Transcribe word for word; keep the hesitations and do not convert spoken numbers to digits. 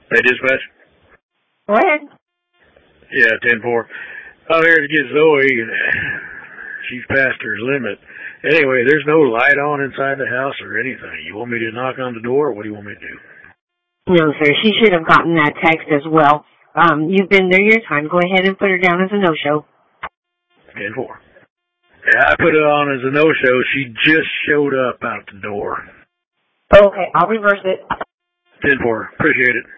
Hey, dispatch? Go ahead. Yeah, ten four. I'm here to get Zoe. She's past her limit. Anyway, there's no light on inside the house or anything. You want me to knock on the door, or what do you want me to do? No, sir. She should have gotten that text as well. Um, you've been there your time. Go ahead and put her down as a no-show. ten four. Yeah, I put it on as a no-show. She just showed up out the door. Okay, I'll reverse it. ten four. Appreciate it.